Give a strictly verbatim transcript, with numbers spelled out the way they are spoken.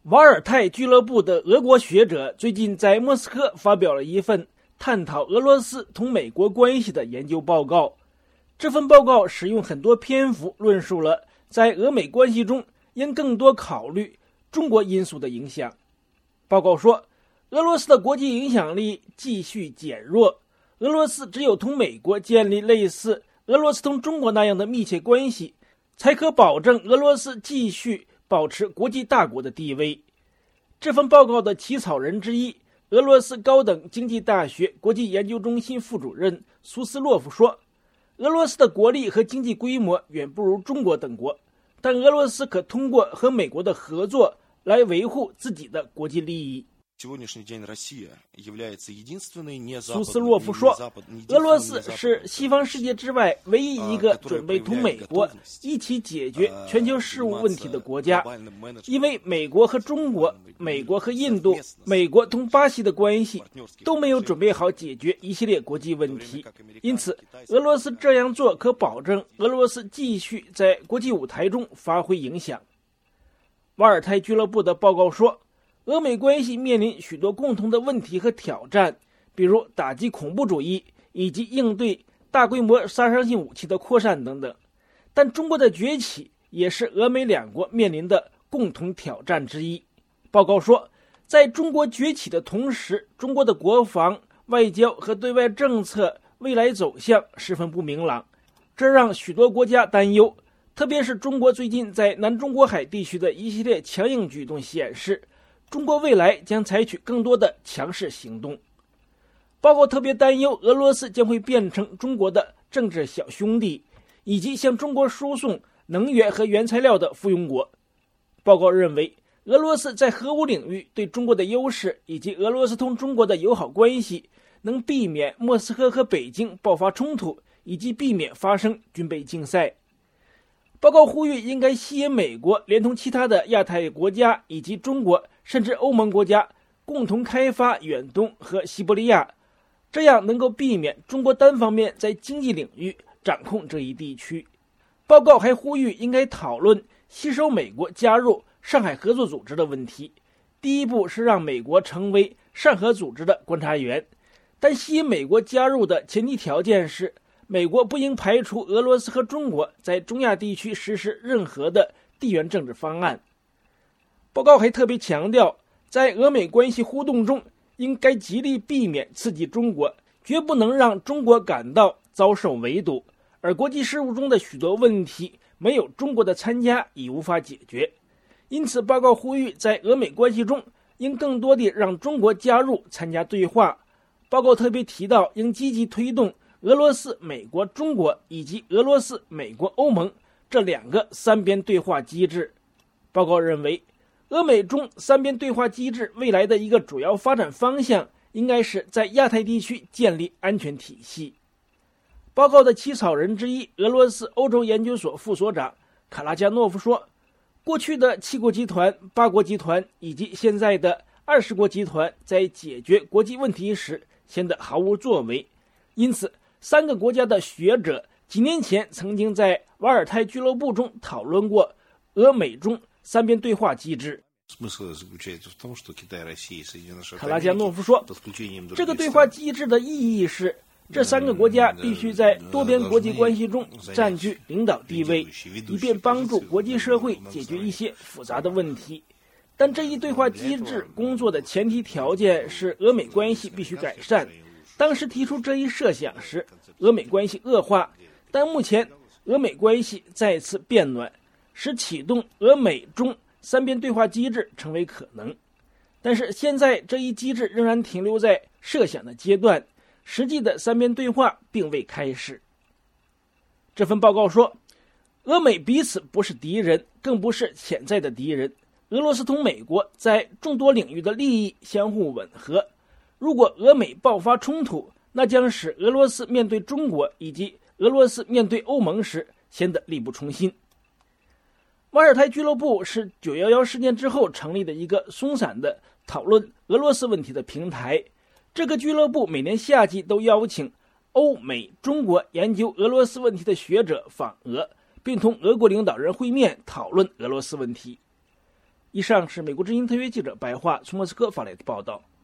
瓦尔泰俱乐部的俄国学者最近在莫斯科发表了一份探讨俄罗斯同美国关系的研究报告。这份报告使用很多篇幅论述了在俄美关系中应更多考虑中国因素的影响。报告说，俄罗斯的国际影响力继续减弱，俄罗斯只有同美国建立类似俄罗斯同中国那样的密切关系，才可保证俄罗斯继续保持国际大国的地位。这份报告的起草人之一，俄罗斯高等经济大学国际研究中心副主任苏斯洛夫说，俄罗斯的国力和经济规模远不如中国等国，但俄罗斯可通过和美国的合作来维护自己的国际利益。苏斯洛夫说，俄罗斯是西方世界之外唯一一个准备同美国一起解决全球事务问题的国家，因为美国和中国、美国和印度、美国同巴西的关系都没有准备好解决一系列国际问题，因此俄罗斯这样做可保证俄罗斯继续在国际舞台中发挥影响。瓦尔泰俱乐部的报告说，俄美关系面临许多共同的问题和挑战，比如打击恐怖主义以及应对大规模杀伤性武器的扩散等等。但中国的崛起也是俄美两国面临的共同挑战之一。报告说，在中国崛起的同时，中国的国防、外交和对外政策未来走向十分不明朗，这让许多国家担忧，特别是中国最近在南中国海地区的一系列强硬举动显示，中国未来将采取更多的强势行动。报告特别担忧俄罗斯将会变成中国的政治小兄弟，以及向中国输送能源和原材料的附庸国。报告认为，俄罗斯在核武领域对中国的优势，以及俄罗斯同中国的友好关系，能避免莫斯科和北京爆发冲突，以及避免发生军备竞赛。报告呼吁应该吸引美国连同其他的亚太国家以及中国甚至欧盟国家共同开发远东和西伯利亚，这样能够避免中国单方面在经济领域掌控这一地区。报告还呼吁应该讨论吸收美国加入上海合作组织的问题。第一步是让美国成为上合组织的观察员，但吸引美国加入的前提条件是，美国不应排除俄罗斯和中国在中亚地区实施任何的地缘政治方案。报告还特别强调，在俄美关系互动中，应该极力避免刺激中国，绝不能让中国感到遭受围堵，而国际事务中的许多问题没有中国的参加已无法解决。因此，报告呼吁在俄美关系中应更多地让中国加入参加对话。报告特别提到，应积极推动俄罗斯、美国、中国以及俄罗斯、美国、欧盟这两个三边对话机制。报告认为，俄美中三边对话机制未来的一个主要发展方向应该是在亚太地区建立安全体系。报告的起草人之一，俄罗斯欧洲研究所副所长卡拉加诺夫说，过去的七国集团、八国集团以及现在的二十国集团在解决国际问题时显得毫无作为，因此三个国家的学者几年前曾经在瓦尔泰俱乐部中讨论过俄美中三边对话机制。卡拉加诺夫说，这个对话机制的意义是，这三个国家必须在多边国际关系中占据领导地位，以便帮助国际社会解决一些复杂的问题。但这一对话机制工作的前提条件是俄美关系必须改善。当时提出这一设想时，俄美关系恶化，但目前俄美关系再次变暖，使启动俄美中三边对话机制成为可能。但是现在这一机制仍然停留在设想的阶段，实际的三边对话并未开始。这份报告说，俄美彼此不是敌人，更不是潜在的敌人。俄罗斯同美国在众多领域的利益相互吻合，如果俄美爆发冲突，那将使俄罗斯面对中国以及俄罗斯面对欧盟时显得力不从心。瓦尔泰俱乐部是九一一事件之后成立的一个松散的讨论俄罗斯问题的平台。这个俱乐部每年夏季都邀请欧美、中国研究俄罗斯问题的学者访俄，并同俄国领导人会面讨论俄罗斯问题。 以上是美国之音特约记者白桦从莫斯科发来的报道。